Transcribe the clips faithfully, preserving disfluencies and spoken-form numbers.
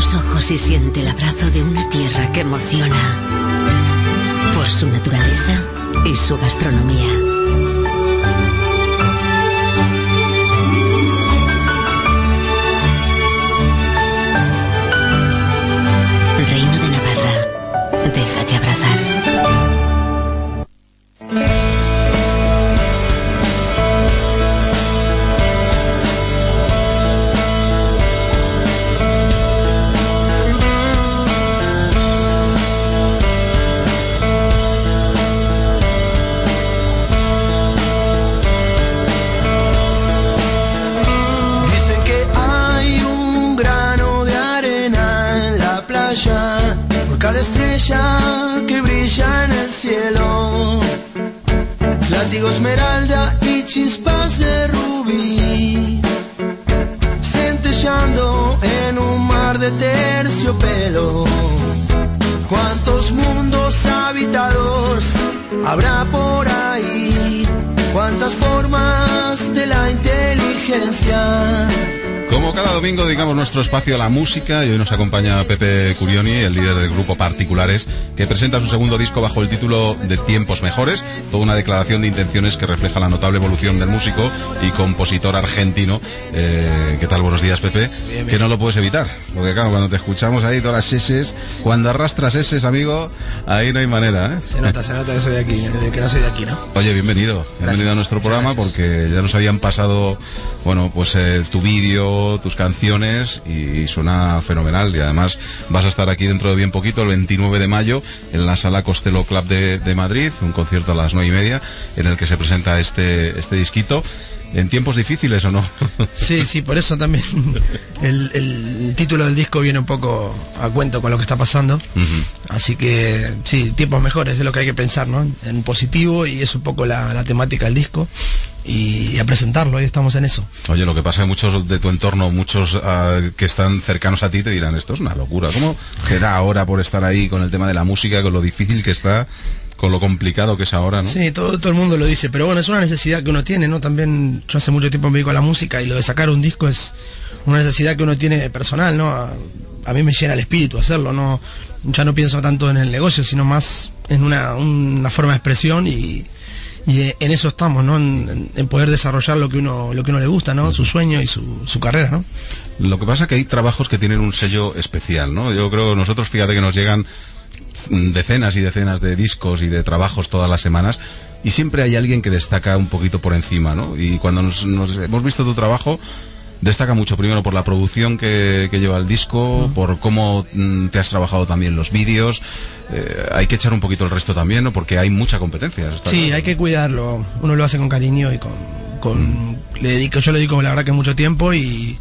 sus ojos y siente el abrazo de una tierra que emociona por su naturaleza y su gastronomía. Reino de Navarra, déjate abrazar. Que brilla en el cielo, látigo esmeralda y chispas de rubí, centellando en un mar de terciopelo. ¿Cuántos mundos habitados habrá por ahí? ¿Cuántas formas de la inteligencia? Como cada domingo dedicamos nuestro espacio a la música y hoy nos acompaña Pepe Curioni, el líder del grupo Particulares, que presenta su segundo disco bajo el título de Tiempos Mejores, toda una declaración de intenciones que refleja la notable evolución del músico y compositor argentino. Eh, ¿Qué tal? Buenos días, Pepe. Bien, bien. Que no lo puedes evitar, porque claro, cuando te escuchamos ahí todas las eses, cuando arrastras eses, amigo, ahí no hay manera, ¿eh? Se nota, se nota que soy de aquí, de que no soy de aquí, ¿no? Oye, bienvenido, gracias. Bienvenido a nuestro programa, gracias. Porque ya nos habían pasado, bueno, pues eh, tu vídeo, tus canciones y suena fenomenal, y además vas a estar aquí dentro de bien poquito, el veintinueve de mayo, en la Sala Costello Club de, de Madrid, un concierto a las nueve y media en el que se presenta este, este disquito. ¿En tiempos difíciles o no? Sí, sí, por eso también el, el título del disco viene un poco a cuento con lo que está pasando. Uh-huh. Así que sí, tiempos mejores es lo que hay que pensar, ¿no? En positivo, y es un poco la, la temática del disco. Y a presentarlo, hoy estamos en eso. Oye, lo que pasa es que muchos de tu entorno, muchos uh, que están cercanos a ti te dirán, esto es una locura, ¿cómo te da ahora por estar ahí con el tema de la música, con lo difícil que está, con lo complicado que es ahora, ¿no? Sí, todo, todo el mundo lo dice, pero bueno, es una necesidad que uno tiene, ¿no? También yo hace mucho tiempo me dedico a la música, y lo de sacar un disco es una necesidad que uno tiene personal, ¿no? A, a mí me llena el espíritu hacerlo, ¿no? Ya no pienso tanto en el negocio, sino más en una, una forma de expresión, y Y en eso estamos, ¿no? En, en poder desarrollar lo que uno lo que uno le gusta, ¿no? Su sueño y su, su carrera, ¿no? Lo que pasa es que hay trabajos que tienen un sello especial, ¿no? Yo creo, nosotros, fíjate que nos llegan decenas y decenas de discos y de trabajos todas las semanas, y siempre hay alguien que destaca un poquito por encima, ¿no? Y cuando nos, nos hemos visto tu trabajo, destaca mucho, primero por la producción que, que lleva el disco, uh-huh. por cómo mm, te has trabajado también los vídeos. Eh, hay que echar un poquito el resto también, ¿no? Porque hay mucha competencia. Sí, claro. Hay que cuidarlo. Uno lo hace con cariño y con... con mm. le dedico, yo le dedico la verdad que mucho tiempo, y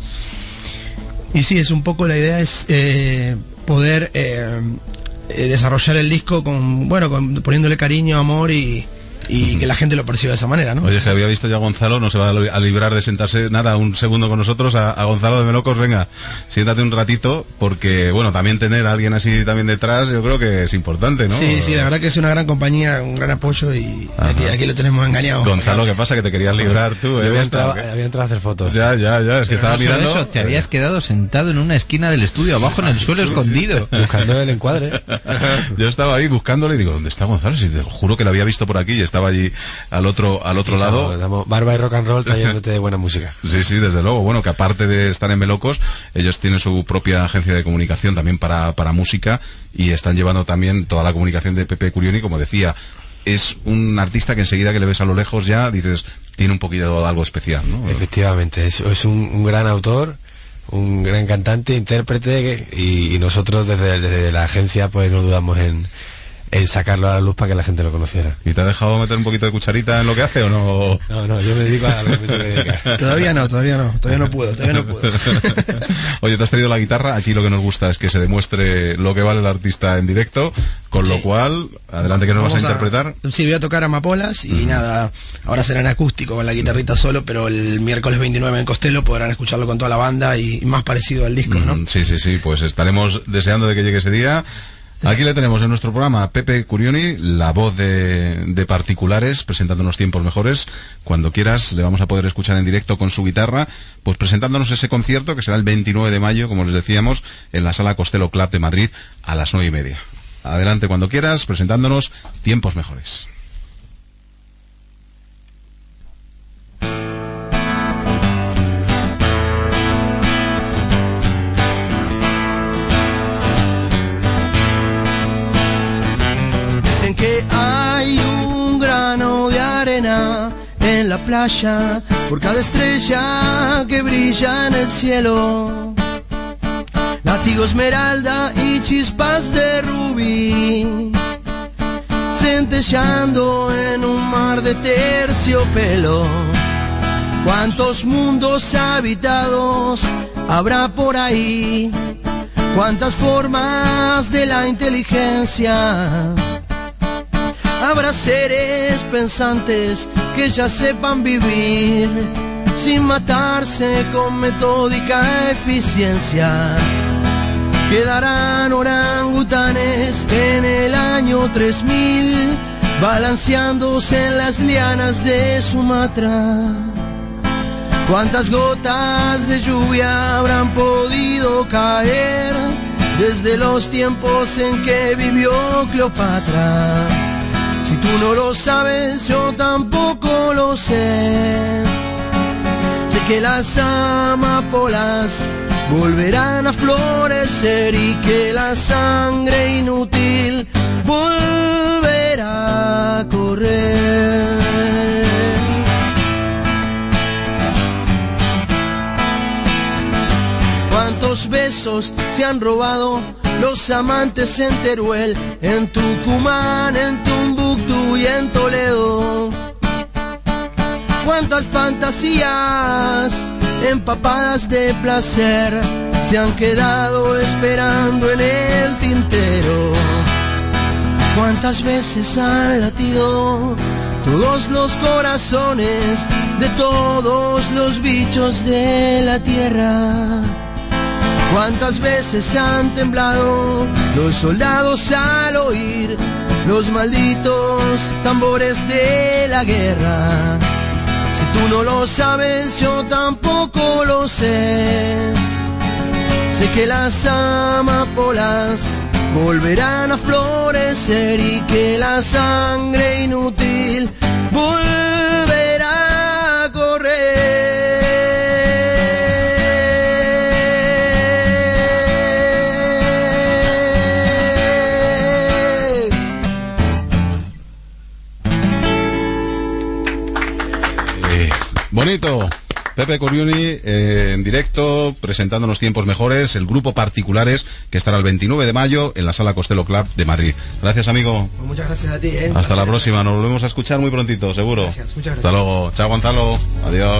y sí, es un poco, la idea es eh, poder eh, eh, desarrollar el disco con, bueno, con, poniéndole cariño, amor, y y uh-huh. que la gente lo perciba de esa manera, ¿no? Oye, que había visto ya a Gonzalo, no se va a librar de sentarse nada, un segundo con nosotros, a, a Gonzalo de Melocos. Venga, siéntate un ratito, porque bueno, también tener a alguien así también detrás, yo creo que es importante, ¿no? Sí, sí, la verdad que es una gran compañía, un gran apoyo, y aquí, aquí lo tenemos engañado. Gonzalo, ¿qué pasa? Que te querías librar tú, ¿eh? Había entrado, había entrado a hacer fotos. Ya, ya, ya, es que Pero estaba no mirando. Eso, te habías quedado sentado en una esquina del estudio, abajo en el suelo, sí, escondido, sí. buscando el encuadre. Yo estaba ahí buscándole y digo, ¿dónde está Gonzalo? Si te juro que lo había visto por aquí y estaba allí al otro al otro lado. Damos barba y rock and roll trayéndote de buena música. Sí, sí, desde luego. Bueno, que aparte de estar en Melocos, ellos tienen su propia agencia de comunicación también para, para música, y están llevando también toda la comunicación de Pepe Curioni. Como decía, es un artista que enseguida que le ves a lo lejos ya dices, tiene un poquito de algo especial, ¿no? Efectivamente, es, es un, un gran autor, un gran cantante, intérprete, y, y nosotros desde, desde la agencia pues no dudamos en en sacarlo a la luz para que la gente lo conociera. ¿Y te ha dejado meter un poquito de cucharita en lo que hace o no? No, no, yo me dedico a lo que me tengo que dedicar. Todavía no, todavía no, todavía no puedo, todavía no puedo. Oye, te has traído la guitarra, aquí lo que nos gusta es que se demuestre lo que vale el artista en directo, con sí. lo cual, adelante, que nos vas a interpretar. Sí, voy a tocar Amapolas y uh-huh. nada, ahora será en acústico con la guitarrita solo, pero el miércoles veintinueve en Costello podrán escucharlo con toda la banda y más parecido al disco, ¿no? Uh-huh. Sí, sí, sí, pues estaremos deseando de que llegue ese día. Aquí le tenemos en nuestro programa a Pepe Curioni, la voz de, de Particulares, presentándonos Tiempos Mejores. Cuando quieras le vamos a poder escuchar en directo con su guitarra, pues presentándonos ese concierto que será el veintinueve de mayo, como les decíamos, en la Sala Costello Club de Madrid a las nueve y media. Adelante cuando quieras, presentándonos Tiempos Mejores. Que hay un grano de arena en la playa por cada estrella que brilla en el cielo, látigo esmeralda y chispas de rubí centelleando en un mar de terciopelo. Cuántos mundos habitados habrá por ahí, cuántas formas de la inteligencia. Habrá seres pensantes que ya sepan vivir sin matarse con metódica eficiencia. Quedarán orangutanes en el año tres mil balanceándose en las lianas de Sumatra. Cuántas gotas de lluvia habrán podido caer desde los tiempos en que vivió Cleopatra. Si tú no lo sabes, yo tampoco lo sé. Sé que las amapolas volverán a florecer y que la sangre inútil volverá a correr. Cuántos besos se han robado los amantes en Teruel, en Tucumán, en Tombuctú y en Toledo. Cuántas fantasías empapadas de placer se han quedado esperando en el tintero. Cuántas veces han latido todos los corazones de todos los bichos de la tierra. Cuántas veces han temblado los soldados al oír los malditos tambores de la guerra. Si tú no lo sabes, yo tampoco lo sé. Sé que las amapolas volverán a florecer y que la sangre inútil volverá a correr. Bonito. Pepe Curioni eh, en directo presentándonos Tiempos Mejores, el grupo Particulares que estará el veintinueve de mayo en la Sala Costello Club de Madrid. Gracias, amigo. Pues muchas gracias a ti. ¿eh? Hasta gracias. La próxima, nos volvemos a escuchar muy prontito, seguro. Gracias, muchas gracias. Hasta luego. Chao, Gonzalo. Adiós.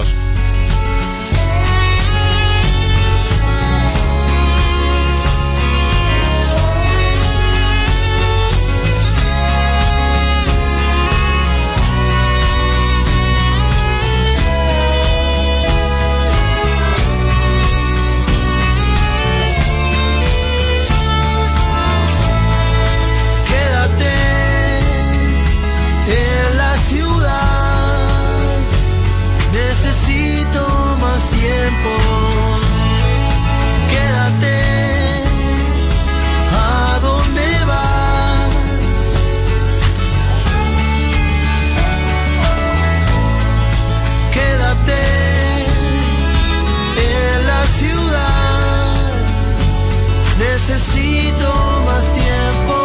Necesito más tiempo,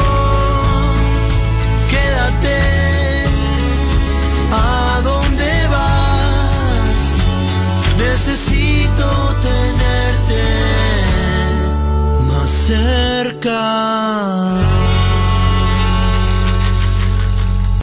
quédate. ¿A dónde vas? Necesito tenerte más cerca.